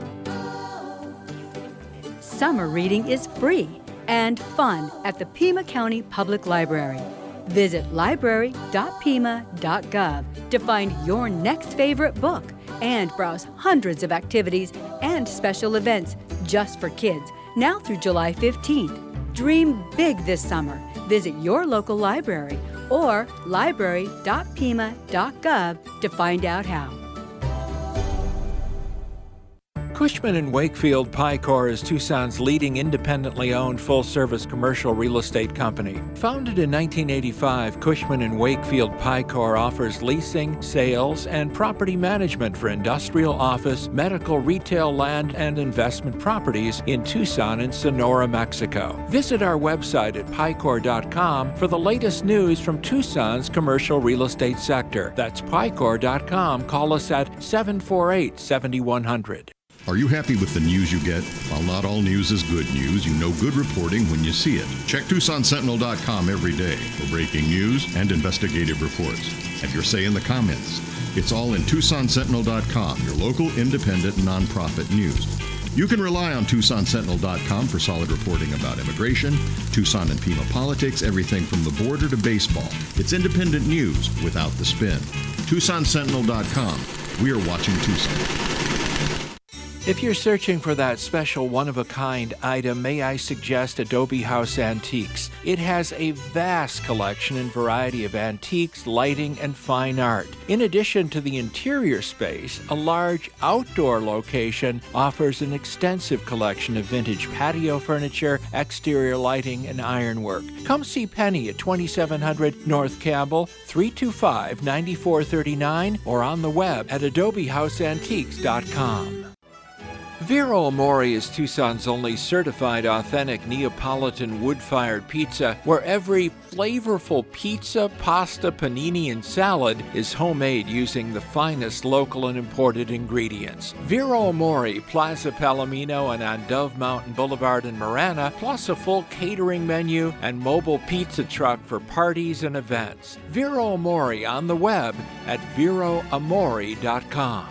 Summer reading is free and fun at the Pima County Public Library. Visit library dot pima dot gov to find your next favorite book and browse hundreds of activities and special events just for kids now through July fifteenth. Dream big this summer. Visit your local library or library dot pima dot gov to find out how.
Cushman and Wakefield Picor is Tucson's leading independently owned full-service commercial real estate company. Founded in nineteen eighty-five, Cushman and Wakefield Picor offers leasing, sales, and property management for industrial, office, medical, retail, land, and investment properties in Tucson and Sonora, Mexico. Visit our website at picor dot com for the latest news from Tucson's commercial real estate sector. That's picor dot com. Call us at seven four eight, seven one zero zero.
Are you happy with the news you get? While not all news is good news, you know good reporting when you see it. Check Tucson Sentinel dot com every day for breaking news and investigative reports. Have your say in the comments. It's all in Tucson Sentinel dot com, your local independent nonprofit news. You can rely on Tucson Sentinel dot com for solid reporting about immigration, Tucson and Pima politics, everything from the border to baseball. It's independent news without the spin. Tucson Sentinel dot com. We are watching Tucson.
If you're searching for that special one-of-a-kind item, may I suggest Adobe House Antiques. It has a vast collection and variety of antiques, lighting, and fine art. In addition to the interior space, a large outdoor location offers an extensive collection of vintage patio furniture, exterior lighting, and ironwork. Come see Penny at twenty-seven hundred North Campbell, three two five, nine four three nine, or on the web at adobe house antiques dot com. Vero Amore is Tucson's only certified authentic Neapolitan wood-fired pizza, where every flavorful pizza, pasta, panini, and salad is homemade using the finest local and imported ingredients. Vero Amore, Plaza Palomino, and on Dove Mountain Boulevard in Marana, plus a full catering menu and mobile pizza truck for parties and events. Vero Amore on the web at vero amore dot com.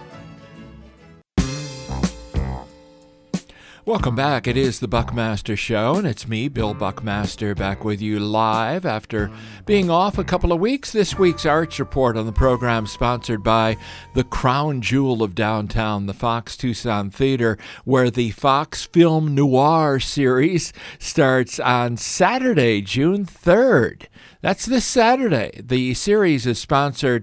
Welcome back. It is the Buckmaster Show, and it's me, Bill Buckmaster, back with you live after being off a couple of weeks. This week's Arts Report on the program sponsored by the crown jewel of downtown, the Fox Tucson Theater, where the Fox Film Noir series starts on Saturday, June third. That's this Saturday. The series is sponsored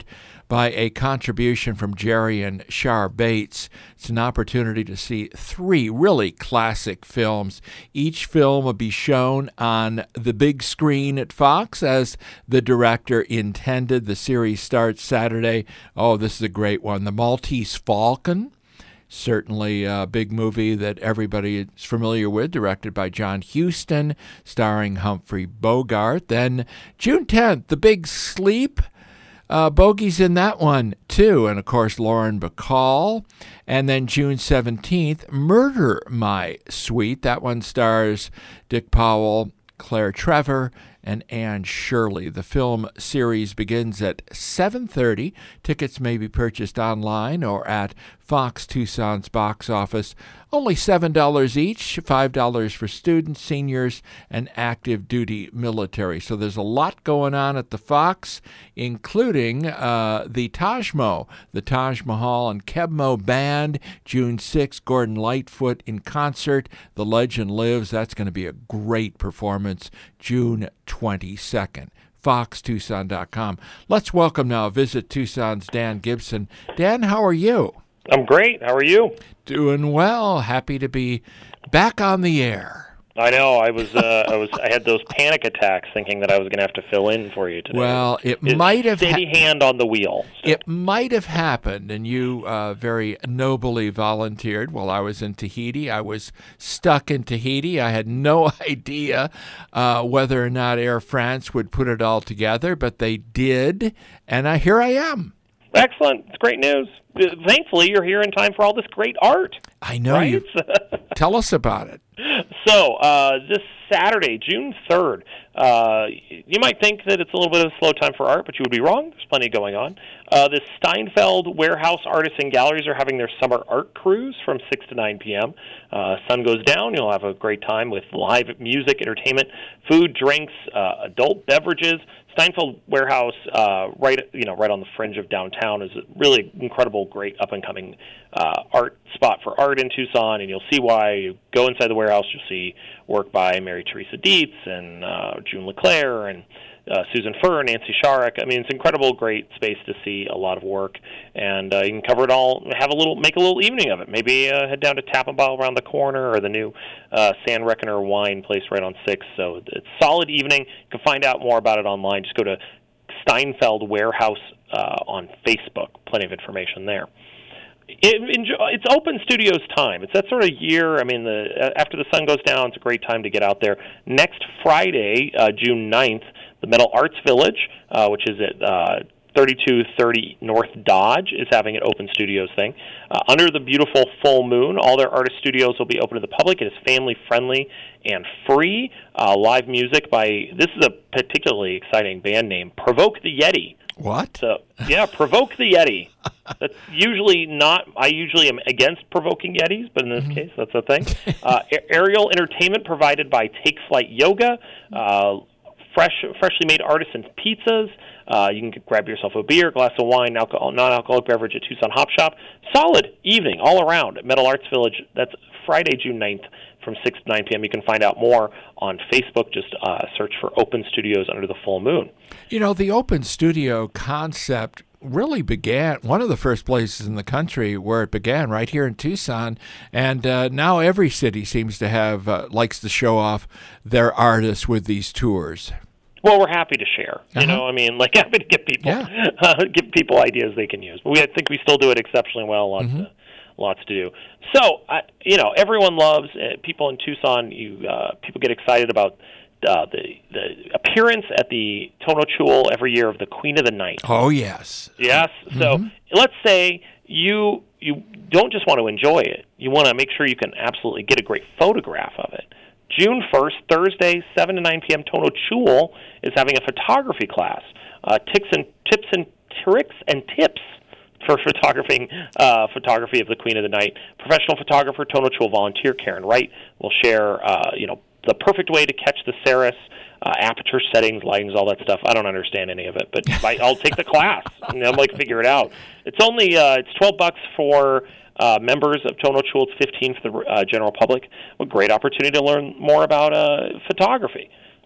by a contribution from Jerry and Shar Bates. It's an opportunity to see three really classic films. Each film will be shown on the big screen at Fox as the director intended. The series starts Saturday. Oh, this is a great one. The Maltese Falcon. Certainly a big movie that everybody is familiar with, directed by John Huston, starring Humphrey Bogart. Then June tenth, The Big Sleep. Uh, Bogey's in that one, too. And, of course, Lauren Bacall. And then June seventeenth, Murder, My Sweet. That one stars Dick Powell, Claire Trevor, and Anne Shirley. The film series begins at seven thirty. Tickets may be purchased online or at Fox Tucson's box office. Only seven dollars each, five dollars for students, seniors, and active duty military. So there's a lot going on at the Fox, including uh, the Taj Mahal, the Taj Mahal and Kebmo Band, June sixth, Gordon Lightfoot in concert. The Legend Lives. That's going to be a great performance, June twenty-second. Fox Tucson dot com. Let's welcome now Visit Tucson's Dan Gibson. Dan, how are you?
I'm great. How are you?
Doing well. Happy to be back on the air.
I know. I was. Uh, I was. I had those panic attacks, thinking that I was going to have to fill in for you today.
Well, it
It's
might have
steady
ha-
hand on the wheel.
It might have happened, and you uh, very nobly volunteered. While I was in Tahiti, I was stuck in Tahiti. I had no idea uh, whether or not Air France would put it all together, but they did, and uh, here I am.
Excellent. It's great news. Thankfully, you're here in time for all this great art.
I know
right?
you. Tell us about it.
So, uh, this Saturday, June third, uh, you might think that it's a little bit of a slow time for art, but you would be wrong. There's plenty going on. Uh, the Steinfeld Warehouse Artists and Galleries are having their summer art cruise from six to nine p.m. Uh, sun goes down. You'll have a great time with live music, entertainment, food, drinks, uh, adult beverages. Steinfeld Warehouse, uh, right you know, right on the fringe of downtown, is a really incredible, great up-and-coming uh, art spot for art in Tucson, and you'll see why. You go inside the warehouse, you'll see work by Mary Teresa Dietz and uh, June LeClaire and uh, Susan Furr, Nancy Sharrock. I mean, it's an incredible, great space to see a lot of work, and uh, you can cover it all. Have a little, make a little evening of it. Maybe uh, head down to Tap and Bottle around the corner, or the new uh, San Reckoner Wine place right on Sixth. So it's a solid evening. You can find out more about it online. Just go to Steinfeld Warehouse uh, on Facebook. Plenty of information there. It, enjoy, it's open studios time. It's that sort of year. I mean, the after the sun goes down, it's a great time to get out there. Next Friday, uh, June ninth, the Metal Arts Village, uh, which is at uh, thirty-two thirty North Dodge, is having an open studios thing. Uh, under the beautiful full moon, all their artist studios will be open to the public. It is family-friendly and free. Uh, live music by, this is a particularly exciting band name, Provoke the Yeti.
What?
So, yeah, Provoke the Yeti. That's usually not, I usually am against provoking Yetis, but in this mm-hmm. case, that's a thing. Uh, a- aerial entertainment provided by Take Flight Yoga, uh, fresh, freshly made artisan pizzas. Uh, you can grab yourself a beer, glass of wine, alcohol, non-alcoholic beverage at Tucson Hop Shop. Solid evening all around at Metal Arts Village. That's Friday, June ninth from six to nine p.m. You can find out more on Facebook. Just uh, search for Open Studios Under the Full Moon.
You know, the open studio concept really began, one of the first places in the country where it began, right here in Tucson. And uh, now every city seems to have, uh, likes to show off their artists with these tours.
Well, we're happy to share. You
Uh-huh.
know, I mean, like happy to give people
Yeah.
uh, give people ideas they can use. But we, I think we still do it exceptionally well. Lots,
Mhm.
to, lots to do. So, uh, you know, everyone loves uh, people in Tucson. You uh, people get excited about uh, the the appearance at the Tono Chul every year of the Queen of the Night.
Oh, yes.
Yes. So
Mhm.
let's say you you don't just want to enjoy it. You want to make sure you can absolutely get a great photograph of it. June first, Thursday, seven to nine p.m., Tono Chul is having a photography class. Uh, tips and tips and tricks and tips for photographing uh, photography of the Queen of the Night. Professional photographer, Tono Chul volunteer Karen Wright will share, uh, you know, the perfect way to catch the Ceres, uh, aperture settings, lightings, all that stuff. I don't understand any of it, but I, I'll take the class and I'm like figure it out. It's only uh, it's twelve bucks for uh, members of Tono Chul. It's fifteen for the uh, general public. A great opportunity to learn more about uh, photography.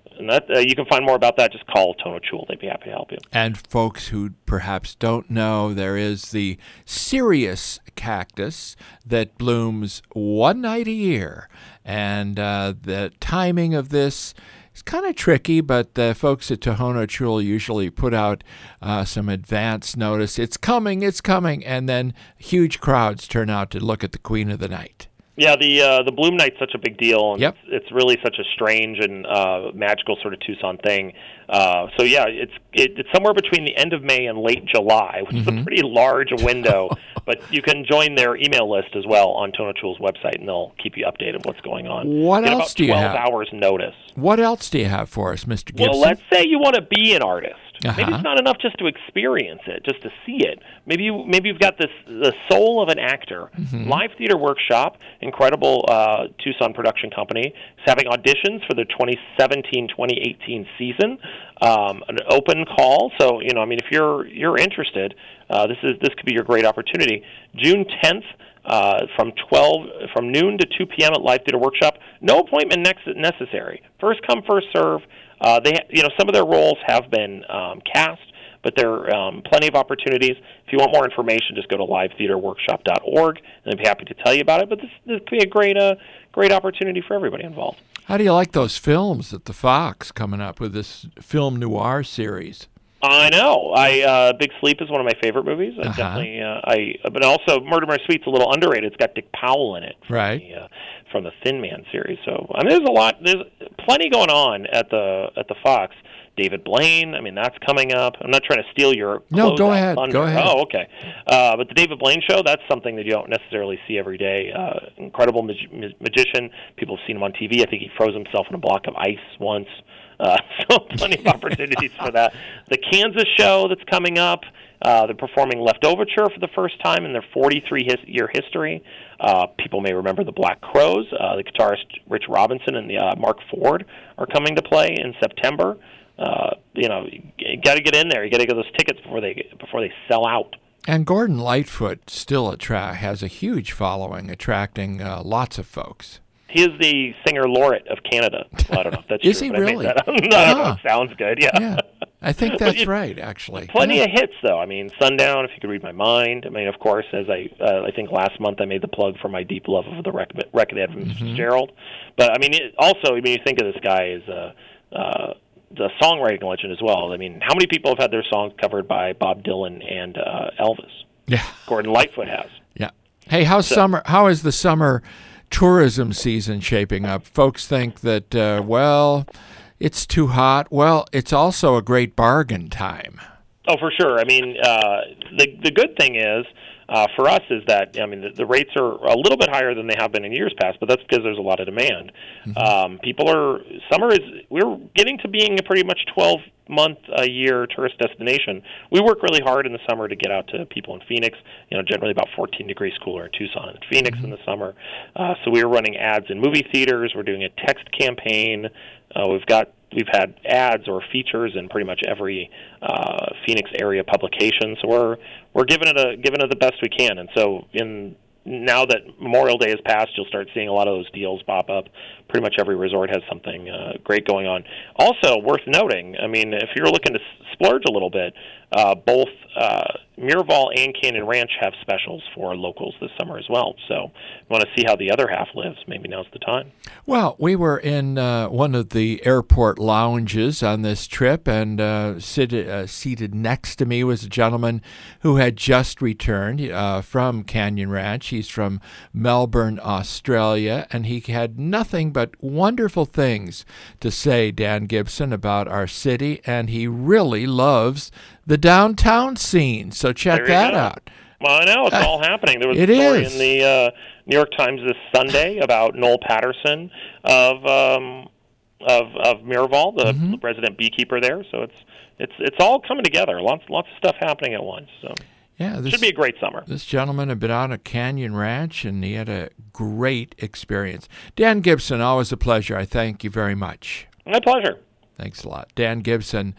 And that uh, you can find more about that. Just call Tono Chul. They'd be happy to help you.
And folks who perhaps don't know, there is the Sirius cactus that blooms one night a year. And uh, the timing of this is kind of tricky, but the folks at Tohono Chul usually put out uh, some advance notice. It's coming, it's coming. And then huge crowds turn out to look at the Queen of the Night.
Yeah, the uh, the bloom night's such a big deal, and
yep.
it's, it's really such a strange and uh, magical sort of Tucson thing. Uh, so yeah, it's it, it's somewhere between the end of May and late July, which
mm-hmm.
is a pretty large window. But you can join their email list as well on Tono Chul's website, and they'll keep you updated with what's going on.
What
Get
else
about
do you have?
twelve hours notice.
What else do you have for us, Mister Gibson?
Well, let's say you want to be an artist.
Uh-huh.
Maybe it's not enough just to experience it, just to see it. Maybe you maybe you've got this the soul of an actor.
Mm-hmm.
Live Theater Workshop, incredible uh, Tucson production company, is having auditions for the twenty seventeen twenty eighteen season. Um, an open call. So you know, I mean, if you're you're interested, uh, this is this could be your great opportunity. June tenth. Uh, from twelve from noon to two p.m. at Live Theater Workshop. No appointment next necessary. First come, first serve. Uh, they, you know, some of their roles have been um, cast, but there are um, plenty of opportunities. If you want more information, just go to live theater workshop dot org, and I'd be happy to tell you about it. But this, this could be a great, uh, great opportunity for everybody involved.
How do you like those films at the Fox coming up with this film noir series?
I know. I uh, Big Sleep is one of my favorite movies. I
Uh-huh.
definitely. Uh, I but also Murder My Sweet's a little underrated. It's got Dick Powell in it, from
right?
The, uh, from the Thin Man series. So I mean, there's a lot. There's plenty going on at the at the Fox. David Blaine. I mean, that's coming up. I'm not trying to steal your.
No, go ahead.
Thunder.
Go ahead.
Oh, okay. Uh, but the David Blaine show. That's something that you don't necessarily see every day. Uh, incredible mag- magician. People have seen him on T V. I think he froze himself in a block of ice once. Uh, so plenty of opportunities for that. The Kansas show that's coming up, uh, they're performing Leftoverture for the first time in their forty-three his- year history. Uh, people may remember the Black Crowes. Uh, the guitarist Rich Robinson and the, uh, Mark Ford are coming to play in September. Uh, you know, you got to get in there. You got to get those tickets before they before they sell out.
And Gordon Lightfoot still attra- has a huge following, attracting uh, lots of folks.
He is the singer laureate of Canada. Well, I don't know if that's
is
true.
he
but
really?
I made that up. I don't know. It sounds good. Yeah.
yeah. I think that's you, right, actually.
Plenty
yeah.
of hits, though. I mean, Sundown, If You Could Read My Mind. I mean, of course, as I uh, I think last month I made the plug for my deep love of the record, record ad from mm-hmm. Fitzgerald. But, I mean, it, also, I mean, you think of this guy as a, uh, the songwriting legend as well. I mean, how many people have had their songs covered by Bob Dylan and uh, Elvis?
Yeah.
Gordon Lightfoot has.
Yeah. Hey, how's so, summer? How is the summer tourism season shaping up? Folks think that, uh, well, it's too hot. Well, it's also a great bargain time.
Oh, for sure. I mean, uh, the the good thing is, uh, for us is that, I mean, the, the rates are a little bit higher than they have been in years past, but that's because there's a lot of demand. Mm-hmm. Um, people are, summer is, we're getting to being a pretty much twelve-month-a-year tourist destination. We work really hard in the summer to get out to people in Phoenix, you know, generally about fourteen degrees cooler in Tucson and Phoenix mm-hmm. in the summer. Uh, so we're running ads in movie theaters. We're doing a text campaign. Uh, we've got We've had ads or features in pretty much every uh, Phoenix area publication, so we're we're giving it a giving it the best we can. And so, in now that Memorial Day has passed, you'll start seeing a lot of those deals pop up. Pretty much every resort has something uh, great going on. Also, worth noting, I mean, if you're looking to splurge a little bit, uh, both uh, Miraval and Canyon Ranch have specials for locals this summer as well. So, if you want to see how the other half lives, maybe now's the time.
Well, we were in uh, one of the airport lounges on this trip, and uh, seated, uh, seated next to me was a gentleman who had just returned uh, from Canyon Ranch. He's from Melbourne, Australia, and he had nothing but wonderful things to say, Dan Gibson, about our city, and he really loves the downtown scene. So check that
go.
out.
Well, I know. It's uh, all happening. There was
a
story
is.
in the uh, New York Times this Sunday about Noel Patterson of um, of, of Miraval, the mm-hmm. resident beekeeper there. So it's it's it's all coming together. Lots lots of stuff happening at once. So
yeah, this
should be a great summer.
This gentleman had been out at Canyon Ranch, and he had a great experience. Dan Gibson, always a pleasure. I thank you very much.
My pleasure.
Thanks a lot. Dan Gibson,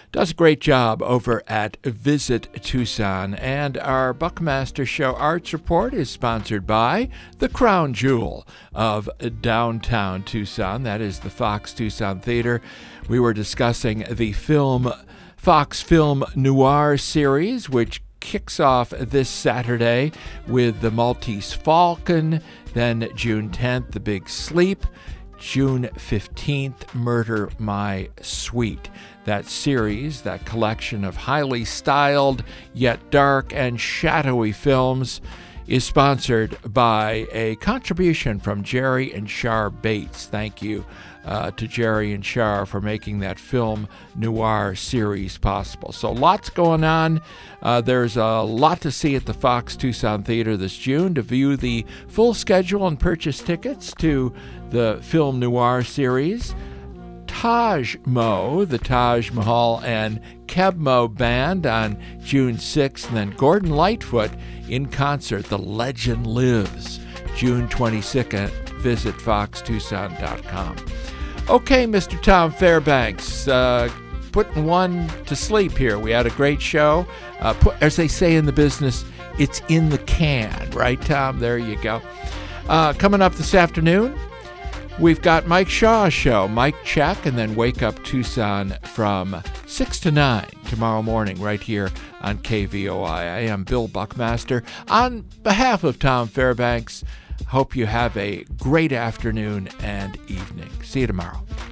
does a great job over at Visit Tucson. And our Buckmaster Show Arts Report is sponsored by the crown jewel of downtown Tucson. That is the Fox Tucson Theater. We were discussing the film Fox Film Noir series, which kicks off this Saturday with The Maltese Falcon, then June tenth, The Big Sleep, June fifteenth, Murder My Sweet. That series, that collection of highly styled yet dark and shadowy films, is sponsored by a contribution from Jerry and Shar Bates. Thank you uh, to Jerry and Shar for making that film noir series possible. So lots going on. Uh, there's a lot to see at the Fox Tucson Theater this June. To view the full schedule and purchase tickets to the film noir series, Taj Mo, the Taj Mahal and Kebmo Band on June sixth, and then Gordon Lightfoot in concert, The Legend Lives, June twenty-second. Visit fox tucson dot com. Okay, Mister Tom Fairbanks, uh, putting one to sleep here. We had a great show. Uh, put, as they say in the business, it's in the can, right, Tom? There you go. Uh, coming up this afternoon, we've got Mike Shaw's show, Mike Check, and then Wake Up Tucson from six to nine tomorrow morning right here on K V O I. I am Bill Buckmaster. On behalf of Tom Fairbanks, hope you have a great afternoon and evening. See you tomorrow.